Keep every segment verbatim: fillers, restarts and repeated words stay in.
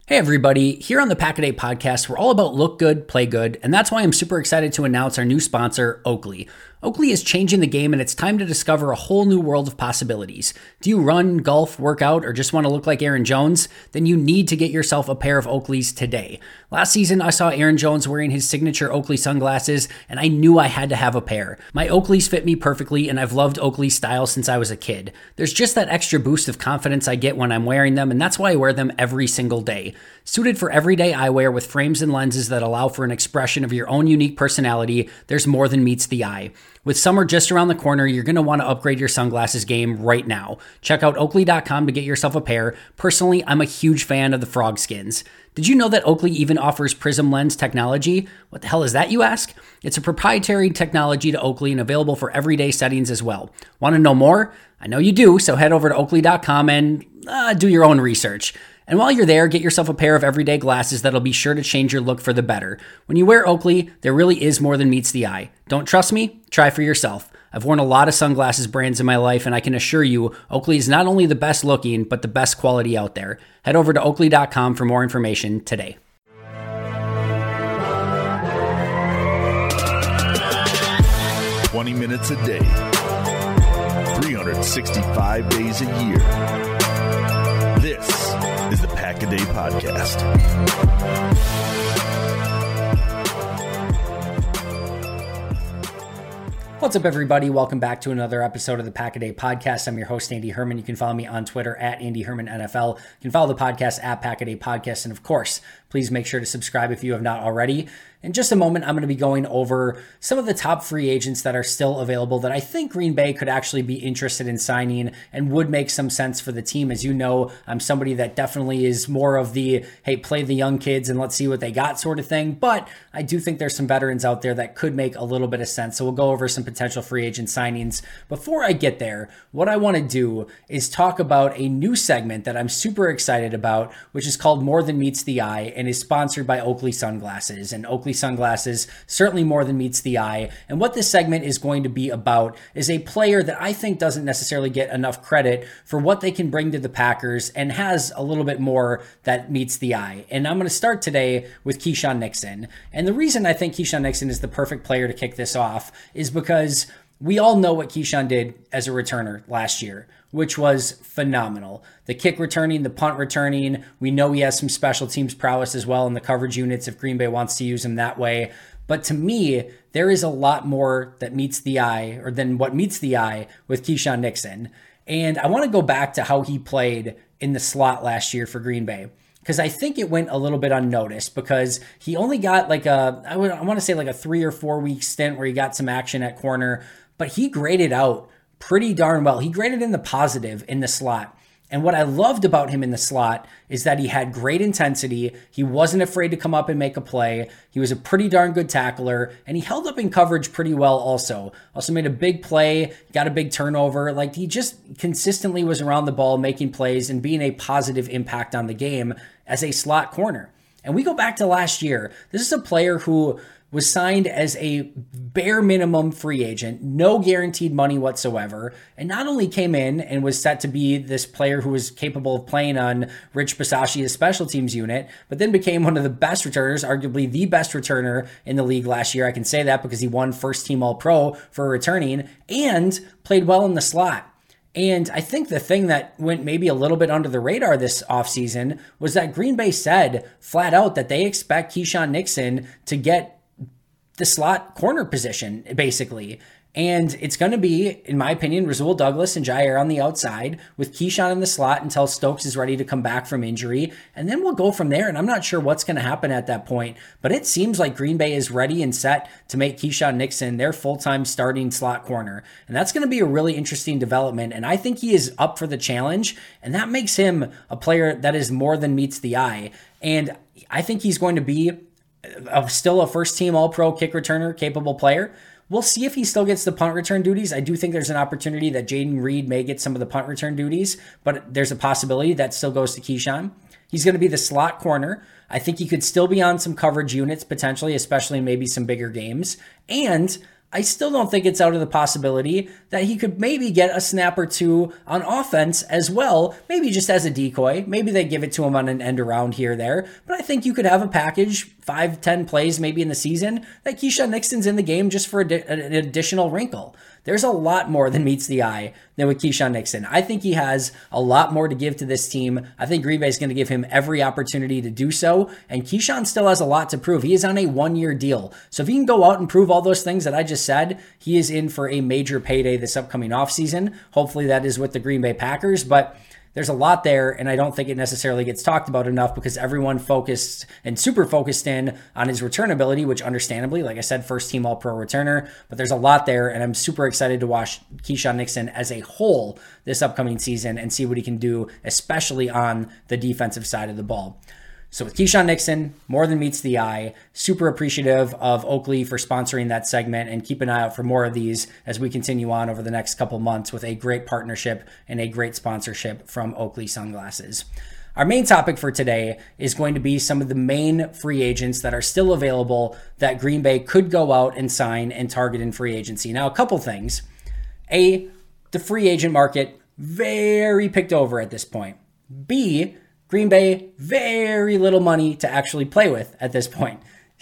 Hey everybody, here on the Pack-A-Day podcast, we're all about look good, play good, and that's why I'm super excited to announce our new sponsor, Oakley. Oakley is changing the game and it's time to discover a whole new world of possibilities. Do you run, golf, work out, or just want to look like Aaron Jones? Then you need to get yourself a pair of Oakleys today. Last season, I saw Aaron Jones wearing his signature Oakley sunglasses, and I knew I had to have a pair. My Oakleys fit me perfectly, and I've loved Oakley style since I was a kid. There's just that extra boost of confidence I get when I'm wearing them, and that's why I wear them every single day. Suited for everyday eyewear with frames and lenses that allow for an expression of your own unique personality, there's more than meets the eye. With summer just around the corner, you're going to want to upgrade your sunglasses game right now. Check out Oakley dot com to get yourself a pair. Personally, I'm a huge fan of the frog skins. Did you know that Oakley even offers Prism Lens technology? What the hell is that, you ask? It's a proprietary technology to Oakley and available for everyday settings as well. Want to know more? I know you do, so head over to Oakley dot com and uh, do your own research. And while you're there, get yourself a pair of everyday glasses that'll be sure to change your look for the better. When you wear Oakley, there really is more than meets the eye. Don't trust me? Try for yourself. I've worn a lot of sunglasses brands in my life, and I can assure you, Oakley is not only the best looking, but the best quality out there. Head over to Oakley dot com for more information today. twenty minutes a day, three hundred sixty-five days a year. This is the Pack-A-Day Podcast. What's up, everybody? Welcome back to another episode of the Pack-A-Day Podcast. I'm your host, Andy Herman. You can follow me on Twitter at Andy Herman N F L. You can follow the podcast at Pack-A-Day Podcast. And of course, please make sure to subscribe if you have not already. In just a moment, I'm going to be going over some of the top free agents that are still available that I think Green Bay could actually be interested in signing and would make some sense for the team. As you know, I'm somebody that definitely is more of the, hey, play the young kids and let's see what they got sort of thing. But I do think there's some veterans out there that could make a little bit of sense. So we'll go over some potential free agent signings. Before I get there, what I want to do is talk about a new segment that I'm super excited about, which is called More Than Meets the Eye and is sponsored by Oakley Sunglasses. And Oakley Sunglasses certainly more than meets the eye. And what this segment is going to be about is a player that I think doesn't necessarily get enough credit for what they can bring to the Packers and has a little bit more that meets the eye. And I'm going to start today with Keisean Nixon. And the reason I think Keisean Nixon is the perfect player to kick this off is because we all know what Keisean did as a returner last year, which was phenomenal. The kick returning, the punt returning. We know he has some special teams prowess as well in the coverage units if Green Bay wants to use him that way. But to me, there is a lot more that meets the eye or than what meets the eye with Keisean Nixon. And I want to go back to how he played in the slot last year for Green Bay, because I think it went a little bit unnoticed because he only got like a, I, would, I want to say like a three or four week stint where he got some action at corner, but he graded out pretty darn well. He graded in the positive in the slot. And what I loved about him in the slot is that he had great intensity. He wasn't afraid to come up and make a play. He was a pretty darn good tackler, and he held up in coverage pretty well also. Also made a big play, got a big turnover. Like, he just consistently was around the ball, making plays and being a positive impact on the game as a slot corner. And we go back to last year. This is a player who was signed as a bare minimum free agent, no guaranteed money whatsoever, and not only came in and was set to be this player who was capable of playing on Rich Bisaccia's special teams unit, but then became one of the best returners, arguably the best returner in the league last year. I can say that because he won first team All-Pro for returning and played well in the slot. And I think the thing that went maybe a little bit under the radar this offseason was that Green Bay said flat out that they expect Keisean Nixon to get the slot corner position, basically. And it's going to be, in my opinion, Rasul Douglas and Jair on the outside with Keisean in the slot until Stokes is ready to come back from injury. And then we'll go from there. And I'm not sure what's going to happen at that point, but it seems like Green Bay is ready and set to make Keisean Nixon their full-time starting slot corner. And that's going to be a really interesting development. And I think he is up for the challenge. And that makes him a player that is more than meets the eye. And I think he's going to be a, still a first-team All-Pro kick returner capable player. We'll see if he still gets the punt return duties. I do think there's an opportunity that Jayden Reed may get some of the punt return duties, but there's a possibility that still goes to Keisean. He's going to be the slot corner. I think he could still be on some coverage units potentially, especially in maybe some bigger games. And I still don't think it's out of the possibility that he could maybe get a snap or two on offense as well, maybe just as a decoy. Maybe they give it to him on an end around here or there, but I think you could have a package, five, ten plays maybe in the season, that Keisean Nixon's in the game just for a, an additional wrinkle. There's a lot more than meets the eye than with Keisean Nixon. I think he has a lot more to give to this team. I think Green Bay is going to give him every opportunity to do so, and Keisean still has a lot to prove. He is on a one-year deal. So if he can go out and prove all those things that I just said, he is in for a major payday this upcoming offseason. Hopefully that is with the Green Bay Packers, but there's a lot there, and I don't think it necessarily gets talked about enough because everyone focused and super focused in on his return ability, which understandably, like I said, first team all-pro returner, but there's a lot there, and I'm super excited to watch Keisean Nixon as a whole this upcoming season and see what he can do, especially on the defensive side of the ball. So with Keisean Nixon, more than meets the eye. Super appreciative of Oakley for sponsoring that segment, and keep an eye out for more of these as we continue on over the next couple months with a great partnership and a great sponsorship from Oakley Sunglasses. Our main topic for today is going to be some of the main free agents that are still available that Green Bay could go out and sign and target in free agency. Now, a couple things. A, the free agent market, very picked over at this point. B, Green Bay, very little money to actually play with at this point.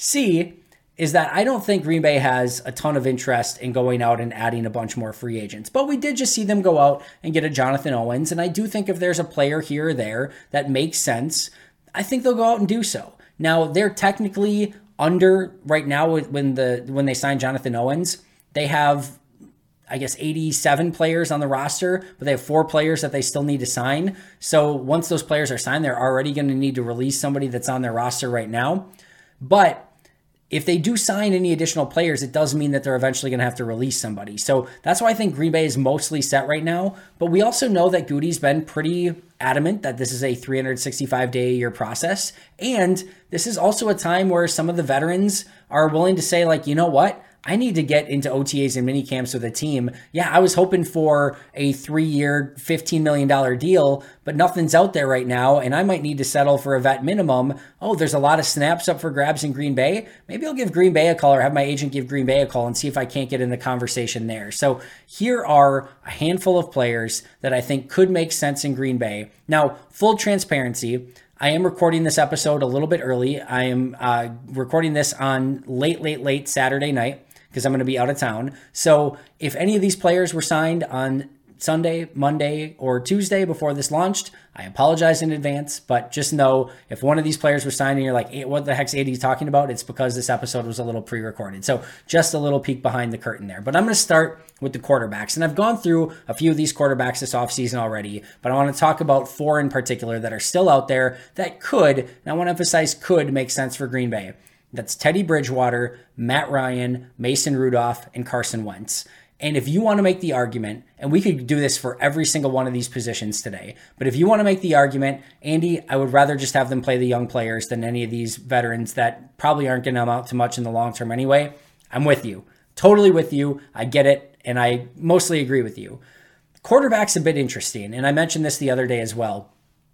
C, is that I don't think Green Bay has a ton of interest in going out and adding a bunch more free agents. But we did just see them go out and get a Jonathan Owens, and I do think if there's a player here or there that makes sense, I think they'll go out and do so. Now, they're technically under right now when the when they signed Jonathan Owens. They have, I guess, eighty-seven players on the roster, but they have four players that they still need to sign. So once those players are signed, they're already going to need to release somebody that's on their roster right now. But if they do sign any additional players, it does mean that they're eventually going to have to release somebody. So that's why I think Green Bay is mostly set right now. But we also know that Goody's been pretty adamant that this is a three hundred sixty-five day a year process. And this is also a time where some of the veterans are willing to say, like, you know what? I need to get into O T As and mini camps with a team. Yeah, I was hoping for a three-year, fifteen million dollars deal, but nothing's out there right now, and I might need to settle for a vet minimum. Oh, there's a lot of snaps up for grabs in Green Bay. Maybe I'll give Green Bay a call or have my agent give Green Bay a call and see if I can't get in the conversation there. So here are a handful of players that I think could make sense in Green Bay. Now, full transparency, I am recording this episode a little bit early. I am uh, recording this on late, late, late Saturday night, because I'm going to be out of town. So if any of these players were signed on Sunday, Monday, or Tuesday before this launched, I apologize in advance, but just know if one of these players were signed and you're like, hey, what the heck's Andy talking about? It's because this episode was a little pre-recorded. So just a little peek behind the curtain there. But I'm going to start with the quarterbacks. And I've gone through a few of these quarterbacks this offseason already, but I want to talk about four in particular that are still out there that could, and I want to emphasize could, make sense for Green Bay. That's Teddy Bridgewater, Matt Ryan, Mason Rudolph, and Carson Wentz. And if you want to make the argument, and we could do this for every single one of these positions today, but if you want to make the argument, Andy, I would rather just have them play the young players than any of these veterans that probably aren't going to amount to much in the long term anyway. I'm with you. Totally with you. I get it, and I mostly agree with you. Quarterback's a bit interesting, and I mentioned this the other day as well.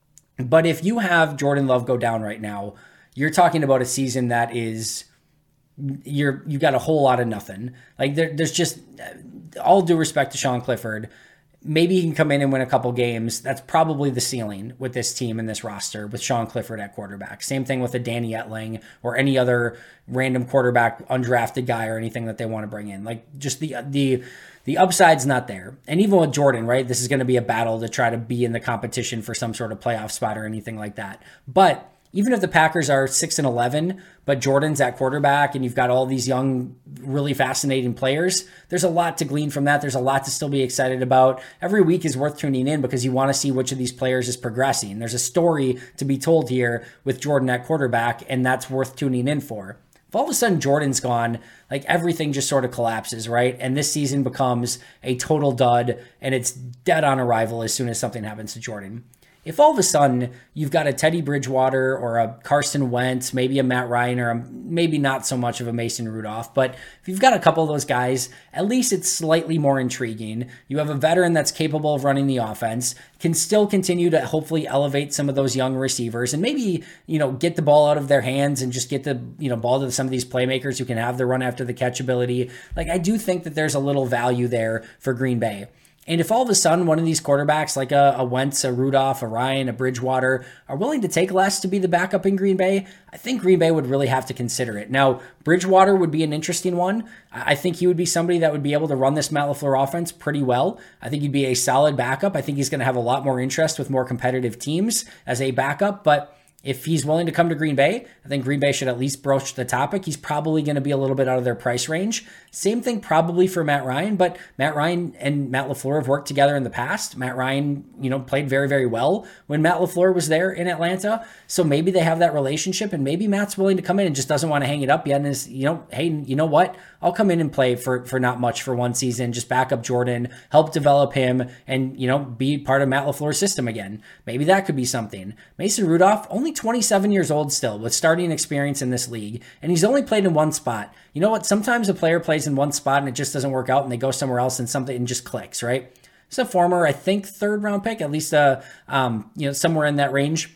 But if you have Jordan Love go down right now, you're talking about a season that is, you're, you got a whole lot of nothing. Like there, there's just, all due respect to Sean Clifford, maybe he can come in and win a couple games. That's probably the ceiling with this team and this roster with Sean Clifford at quarterback. Same thing with a Danny Etling or any other random quarterback, undrafted guy or anything that they want to bring in. Like just the, the, the upside's not there. And even with Jordan, right, this is going to be a battle to try to be in the competition for some sort of playoff spot or anything like that. But even if the Packers are six and eleven, but Jordan's at quarterback and you've got all these young, really fascinating players, there's a lot to glean from that. There's a lot to still be excited about. Every week is worth tuning in because you want to see which of these players is progressing. There's a story to be told here with Jordan at quarterback, and that's worth tuning in for. If all of a sudden Jordan's gone, like everything just sort of collapses, right? And this season becomes a total dud and it's dead on arrival as soon as something happens to Jordan. if all of a sudden you've got a Teddy Bridgewater or a Carson Wentz, maybe a Matt Ryan, or a, maybe not so much of a Mason Rudolph, but if you've got a couple of those guys, at least it's slightly more intriguing. You have a veteran that's capable of running the offense, can still continue to hopefully elevate some of those young receivers, and maybe, you know, get the ball out of their hands and just get the, you know, ball to some of these playmakers who can have the run after the catch ability. Like, I do think that there's a little value there for Green Bay. And if all of a sudden one of these quarterbacks like a, a Wentz, a Rudolph, a Ryan, a Bridgewater are willing to take less to be the backup in Green Bay, I think Green Bay would really have to consider it. Now, Bridgewater would be an interesting one. I think he would be somebody that would be able to run this Matt LaFleur offense pretty well. I think he'd be a solid backup. I think he's going to have a lot more interest with more competitive teams as a backup, but if he's willing to come to Green Bay, I think Green Bay should at least broach the topic. He's probably going to be a little bit out of their price range. Same thing probably for Matt Ryan, but Matt Ryan and Matt LaFleur have worked together in the past. Matt Ryan, you know, played very, very well when Matt LaFleur was there in Atlanta. So maybe they have that relationship, and maybe Matt's willing to come in and just doesn't want to hang it up yet. And is, you know, hey, you know what? I'll come in and play for, for not much for one season, just back up Jordan, help develop him, and, you know, be part of Matt LaFleur's system again. Maybe that could be something. Mason Rudolph, only twenty-seven years old still, with starting experience in this league, and he's only played in one spot. You know what? Sometimes a player plays in one spot and it just doesn't work out, and they go somewhere else and something just clicks, right? It's a former, I think, third round pick, at least, uh, um, you know, somewhere in that range,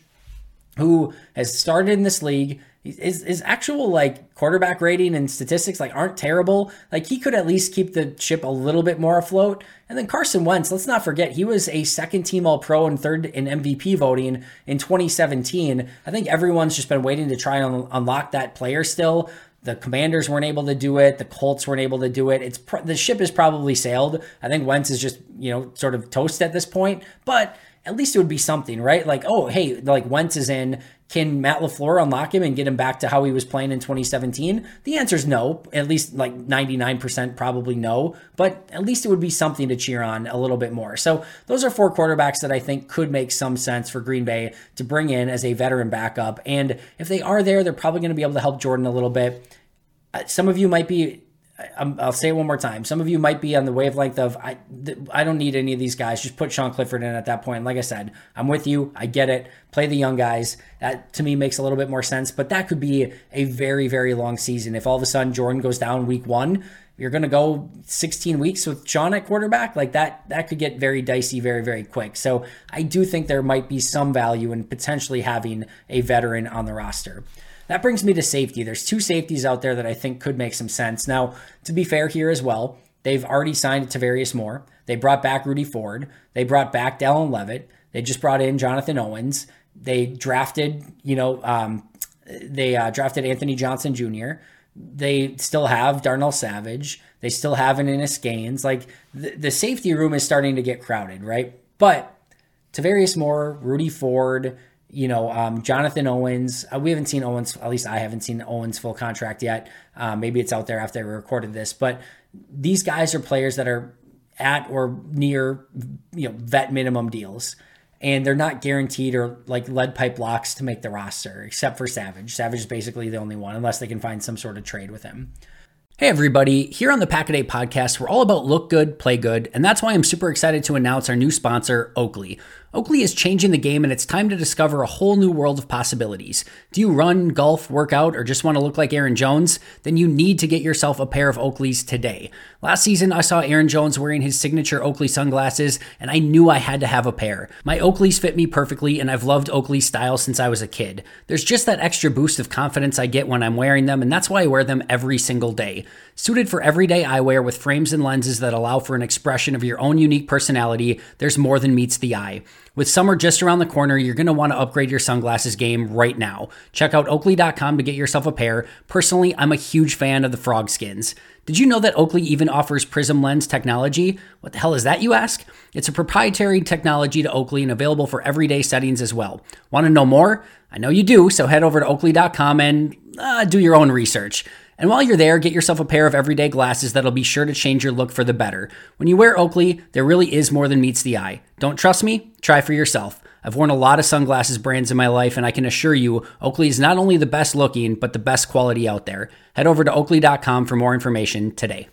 who has started in this league. His, his actual like quarterback rating and statistics like aren't terrible. Like, he could at least keep the ship a little bit more afloat. And then Carson Wentz, let's not forget, he was a second team All-Pro and third in M V P voting in twenty seventeen. I think everyone's just been waiting to try and unlock that player still. The Commanders weren't able to do it. The Colts weren't able to do it. It's the ship is probably sailed. I think Wentz is just, you know, sort of toast at this point. But at least it would be something, right? Like, oh, hey, like Wentz is in. Can Matt LaFleur unlock him and get him back to how he was playing in twenty seventeen? The answer is no. At least like ninety-nine percent probably no. But at least it would be something to cheer on a little bit more. So those are four quarterbacks that I think could make some sense for Green Bay to bring in as a veteran backup. And if they are there, they're probably going to be able to help Jordan a little bit. Some of you might be, I'll say it one more time. Some of you might be on the wavelength of, I I don't need any of these guys. Just put Sean Clifford in at that point. Like I said, I'm with you. I get it. Play the young guys. That to me makes a little bit more sense. But that could be a very, very long season. If all of a sudden Jordan goes down week one, you're going to go sixteen weeks with Sean at quarterback. Like that, that could get very dicey very, very quick. So I do think there might be some value in potentially having a veteran on the roster. That brings me to safety. There's two safeties out there that I think could make some sense. Now, to be fair here as well, they've already signed Tavarius Moore. They brought back Rudy Ford. They brought back Dallin Levitt. They just brought in Jonathan Owens. They drafted, you know, um, they uh, drafted Anthony Johnson Junior They still have Darnell Savage. They still have an Innis Gaines. Like, the, the safety room is starting to get crowded, right? But Tavarius Moore, Rudy Ford, you know, um, Jonathan Owens, uh, we haven't seen Owens, at least I haven't seen Owens' full contract yet. Uh, maybe it's out there after I recorded this, but these guys are players that are at or near, you know, vet minimum deals, and they're not guaranteed or like lead pipe locks to make the roster, except for Savage. Savage is basically the only one, unless they can find some sort of trade with him. Hey everybody, here on the Pack-A-Day Podcast, we're all about look good, play good, and that's why I'm super excited to announce our new sponsor, Oakley. Oakley is changing the game, and it's time to discover a whole new world of possibilities. Do you run, golf, work out, or just want to look like Aaron Jones? Then you need to get yourself a pair of Oakleys today. Last season, I saw Aaron Jones wearing his signature Oakley sunglasses, and I knew I had to have a pair. My Oakleys fit me perfectly, and I've loved Oakley style since I was a kid. There's just that extra boost of confidence I get when I'm wearing them, and that's why I wear them every single day. Suited for everyday eyewear with frames and lenses that allow for an expression of your own unique personality, there's more than meets the eye. With summer just around the corner, you're going to want to upgrade your sunglasses game right now. Check out Oakley dot com to get yourself a pair. Personally, I'm a huge fan of the frog skins. Did you know that Oakley even offers Prism Lens technology? What the hell is that, you ask? It's a proprietary technology to Oakley and available for everyday settings as well. Want to know more? I know you do, so head over to Oakley dot com and uh, do your own research. And while you're there, get yourself a pair of everyday glasses that'll be sure to change your look for the better. When you wear Oakley, there really is more than meets the eye. Don't trust me? Try for yourself. I've worn a lot of sunglasses brands in my life, and I can assure you, Oakley is not only the best looking, but the best quality out there. Head over to Oakley dot com for more information today.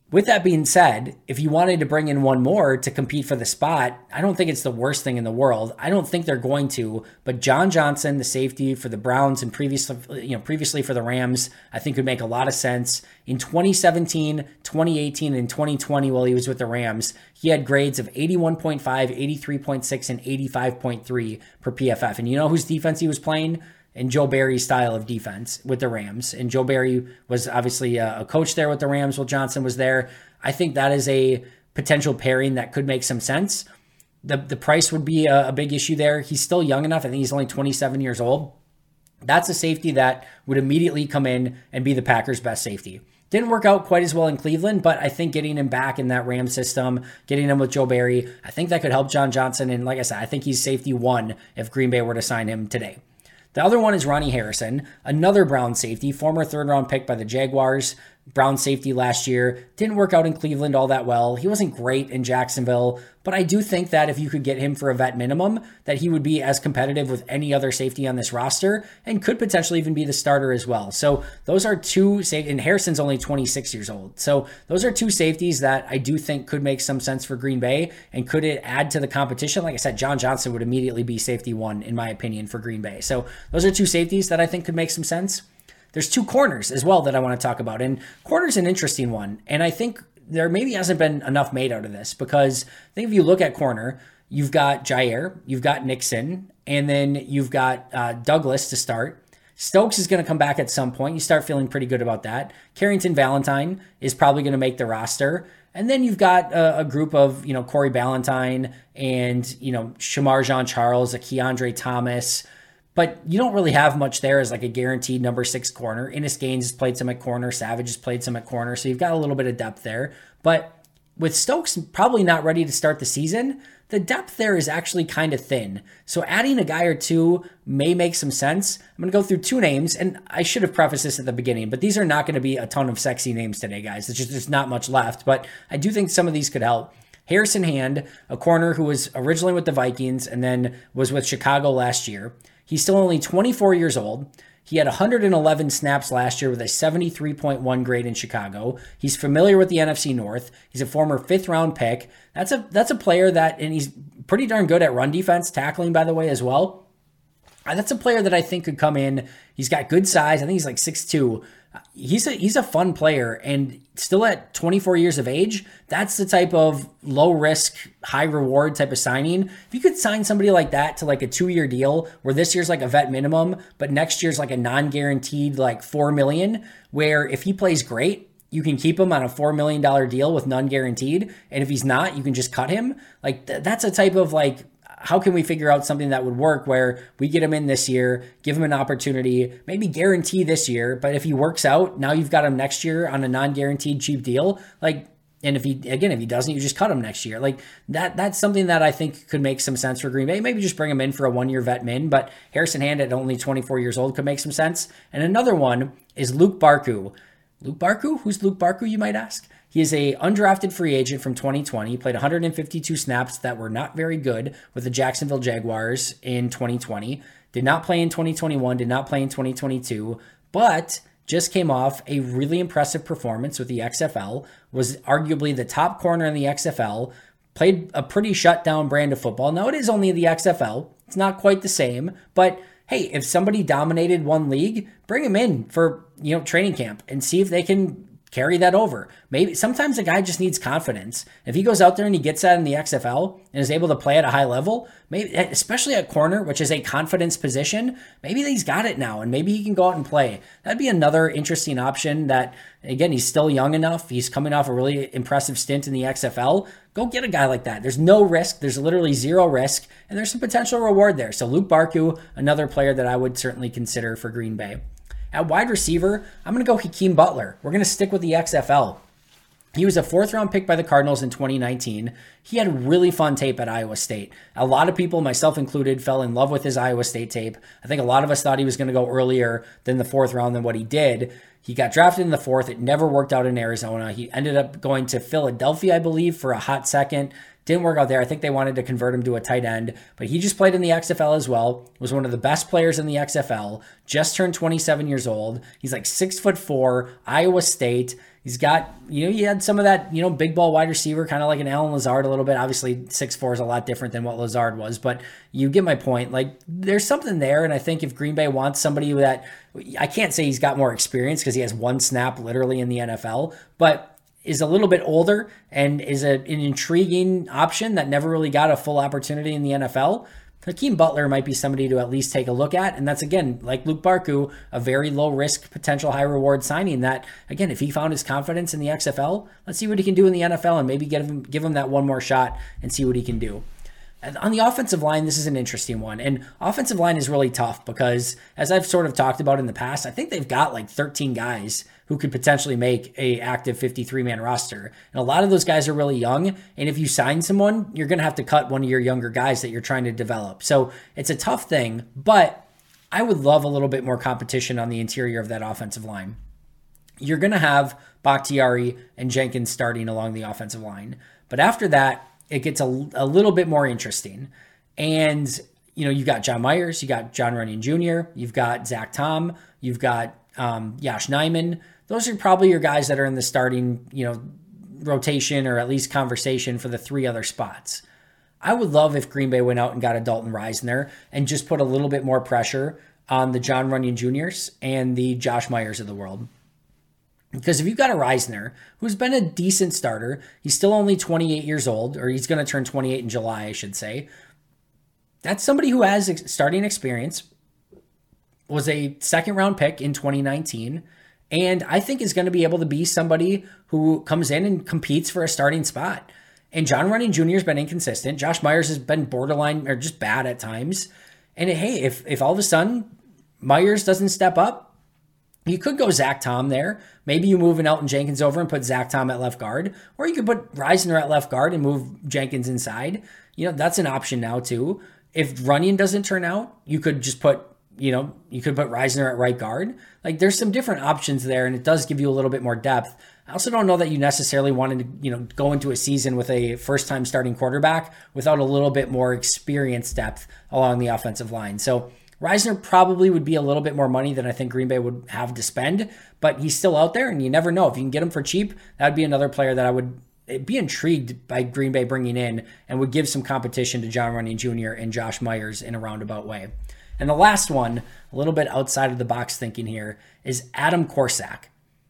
With that being said, if you wanted to bring in one more to compete for the spot, I don't think it's the worst thing in the world. I don't think they're going to, but John Johnson, the safety for the Browns and previously, you know, previously for the Rams, I think would make a lot of sense. In twenty seventeen, twenty eighteen, and twenty twenty while he was with the Rams, he had grades of eighty-one point five, eighty-three point six, and eighty-five point three per P F F. And you know whose defense he was playing? And Joe Barry's style of defense with the Rams. And Joe Barry was obviously a coach there with the Rams while Johnson was there. I think that is a potential pairing that could make some sense. The the price would be a, a big issue there. He's still young enough. I think he's only twenty-seven years old. That's a safety that would immediately come in and be the Packers' best safety. Didn't work out quite as well in Cleveland, but I think getting him back in that Rams system, getting him with Joe Barry, I think that could help John Johnson. And like I said, I think he's safety one if Green Bay were to sign him today. The other one is Ronnie Harrison, another Brown safety, former third-round pick by the Jaguars. Brown safety last year. Didn't work out in Cleveland all that well. He wasn't great in Jacksonville, but I do think that if you could get him for a vet minimum, that he would be as competitive with any other safety on this roster and could potentially even be the starter as well. So those are two safeties, and Harrison's only twenty-six years old. So those are two safeties that I do think could make some sense for Green Bay, and could it add to the competition? Like I said, John Johnson would immediately be safety one, in my opinion, for Green Bay. So those are two safeties that I think could make some sense. There's two corners as well that I want to talk about. And corner's an interesting one. And I think there maybe hasn't been enough made out of this, because I think if you look at corner, you've got Jair, you've got Nixon, and then you've got uh, Douglas to start. Stokes is going to come back at some point. You start feeling pretty good about that. Carrington Valentine is probably going to make the roster. And then you've got a, a group of, you know, Corey Ballantyne and, you know, Shamar Jean-Charles, a Keandre Thomas. But you don't really have much there as like a guaranteed number six corner. Innis Gaines has played some at corner. Savage has played some at corner. So you've got a little bit of depth there. But with Stokes probably not ready to start the season, the depth there is actually kind of thin. So adding a guy or two may make some sense. I'm going to go through two names, and I should have prefaced this at the beginning, but these are not going to be a ton of sexy names today, guys. It's just there's not much left. But I do think some of these could help. Harrison Hand, a corner who was originally with the Vikings and then was with Chicago last year. He's still only twenty-four years old. He had one hundred eleven snaps last year with a seventy-three point one grade in Chicago. He's familiar with the N F C North. He's a former fifth round pick. That's a that's a player that, and he's pretty darn good at run defense, tackling, by the way, as well. That's a player that I think could come in. He's got good size. I think he's like six two. He's a he's a fun player, and still at twenty-four years of age, that's the type of low risk, high reward type of signing. If you could sign somebody like that to like a two-year deal where this year's like a vet minimum, but next year's like a non-guaranteed like four million dollars, where if he plays great, you can keep him on a four million dollars deal with none guaranteed, and if he's not, you can just cut him. Like th- that's a type of like, how can we figure out something that would work where we get him in this year, give him an opportunity, maybe guarantee this year, but if he works out, now you've got him next year on a non-guaranteed cheap deal. Like, and if he, again, if he doesn't, you just cut him next year. Like that, that's something that I think could make some sense for Green Bay. Maybe just bring him in for a one-year vet min, but Harrison Hand at only twenty-four years old could make some sense. And another one is Luke Barku. Luke Barku? Who's Luke Barku, you might ask? He is a undrafted free agent from twenty twenty. He played one hundred fifty-two snaps that were not very good with the Jacksonville Jaguars in twenty twenty. Did not play in twenty twenty-one, did not play in twenty twenty-two, but just came off a really impressive performance with the X F L, was arguably the top corner in the X F L, played a pretty shutdown brand of football. Now, it is only the X F L. It's not quite the same, but hey, if somebody dominated one league, bring him in for, you know, training camp and see if they can carry that over. Maybe sometimes a guy just needs confidence. If he goes out there and he gets that in the X F L and is able to play at a high level, maybe especially at corner, which is a confidence position, maybe he's got it now and maybe he can go out and play. That'd be another interesting option that, again, he's still young enough. He's coming off a really impressive stint in the X F L. Go get a guy like that. There's no risk. There's literally zero risk, and there's some potential reward there. So Luke Barku, another player that I would certainly consider for Green Bay. At wide receiver, I'm going to go Hakeem Butler. We're going to stick with the X F L. He was a fourth round pick by the Cardinals in twenty nineteen. He had really fun tape at Iowa State. A lot of people, myself included, fell in love with his Iowa State tape. I think a lot of us thought he was going to go earlier than the fourth round than what he did. He got drafted in the fourth. It never worked out in Arizona. He ended up going to Philadelphia, I believe, for a hot second. Didn't work out there. I think they wanted to convert him to a tight end, but he just played in the X F L as well. Was one of the best players in the X F L. Just turned twenty-seven years old. He's like six foot four, Iowa State. He's got, you know, he had some of that, you know, big ball wide receiver, kind of like an Allen Lazard a little bit. Obviously, six foot four is a lot different than what Lazard was, but you get my point. Like, there's something there, and I think if Green Bay wants somebody that, I can't say he's got more experience because he has one snap literally in the N F L, but is a little bit older and is a, an intriguing option that never really got a full opportunity in the N F L, Hakeem Butler might be somebody to at least take a look at. And that's, again, like Luke Barku, a very low risk, potential high reward signing that, again, if he found his confidence in the X F L, let's see what he can do in the N F L and maybe give him, give him that one more shot and see what he can do. And on the offensive line, this is an interesting one. And offensive line is really tough because, as I've sort of talked about in the past, I think they've got like thirteen guys who could potentially make a active fifty-three man roster. And a lot of those guys are really young. And if you sign someone, you're going to have to cut one of your younger guys that you're trying to develop. So it's a tough thing, but I would love a little bit more competition on the interior of that offensive line. You're going to have Bakhtiari and Jenkins starting along the offensive line. But after that, it gets a, a little bit more interesting. And, you know, you've got John Myers, you got John Runyon Junior, you've got Zach Tom, you've got um, Yosh Nijman. Those are probably your guys that are in the starting, you know, rotation or at least conversation for the three other spots. I would love if Green Bay went out and got a Dalton Risner and just put a little bit more pressure on the John Runyon Juniors and the Josh Myers of the world. Because if you've got a Risner, who's been a decent starter, he's still only twenty-eight years old, or he's going to turn twenty-eight in July, I should say. That's somebody who has starting experience, was a second round pick in twenty nineteen, and I think is going to be able to be somebody who comes in and competes for a starting spot. And John Runyon Junior has been inconsistent. Josh Myers has been borderline or just bad at times. And hey, if if all of a sudden Myers doesn't step up, you could go Zach Tom there. Maybe you move an Elton Jenkins over and put Zach Tom at left guard. Or you could put Risner at left guard and move Jenkins inside. You know, that's an option now too. If Runyon doesn't turn out, you could just put, you know, you could put Risner at right guard. Like, there's some different options there, and it does give you a little bit more depth. I also don't know that you necessarily wanted to, you know, go into a season with a first-time starting quarterback without a little bit more experience depth along the offensive line. So Risner probably would be a little bit more money than I think Green Bay would have to spend, but he's still out there, and you never know. If you can get him for cheap, that would be another player that I would be intrigued by Green Bay bringing in and would give some competition to John Runyon Junior and Josh Myers in a roundabout way. And the last one, a little bit outside of the box thinking here, is Adam Korsak.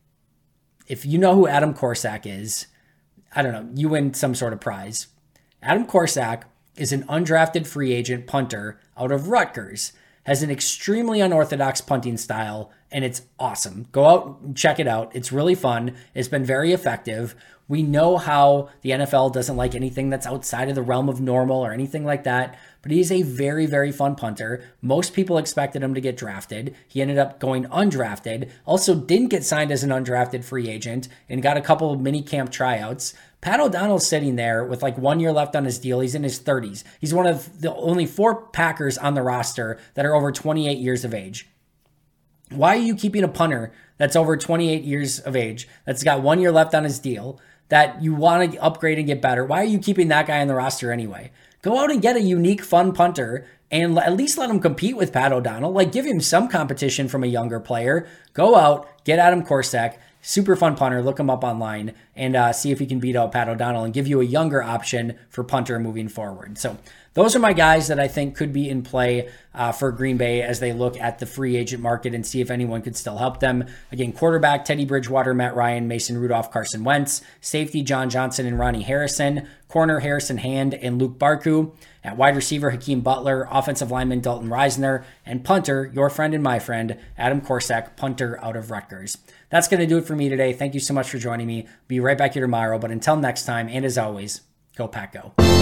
If you know who Adam Korsak is, I don't know, you win some sort of prize. Adam Korsak is an undrafted free agent punter out of Rutgers. Has an extremely unorthodox punting style, and it's awesome. Go out and check it out. It's really fun. It's been very effective. We know how the N F L doesn't like anything that's outside of the realm of normal or anything like that, but he's a very, very fun punter. Most people expected him to get drafted. He ended up going undrafted. Also didn't get signed as an undrafted free agent and got a couple of mini camp tryouts. Pat O'Donnell's sitting there with like one year left on his deal. He's in his thirties. He's one of the only four Packers on the roster that are over twenty-eight years of age. Why are you keeping a punter that's over twenty-eight years of age, that's got one year left on his deal, that you want to upgrade and get better? Why are you keeping that guy on the roster anyway? Go out and get a unique, fun punter and at least let him compete with Pat O'Donnell. Like, give him some competition from a younger player. Go out, get Adam Korsak. Super fun punter. Look him up online and uh, see if he can beat out Pat O'Donnell and give you a younger option for punter moving forward. So those are my guys that I think could be in play uh, for Green Bay as they look at the free agent market and see if anyone could still help them. Again, quarterback, Teddy Bridgewater, Matt Ryan, Mason Rudolph, Carson Wentz. Safety, John Johnson and Ronnie Harrison. Corner, Harrison Hand and Luke Barku. At wide receiver, Hakeem Butler. Offensive lineman, Dalton Risner. And punter, your friend and my friend, Adam Korsak, punter out of Rutgers. That's going to do it for me today. Thank you so much for joining me. Be right back here tomorrow. But until next time, and as always, go Pack Go.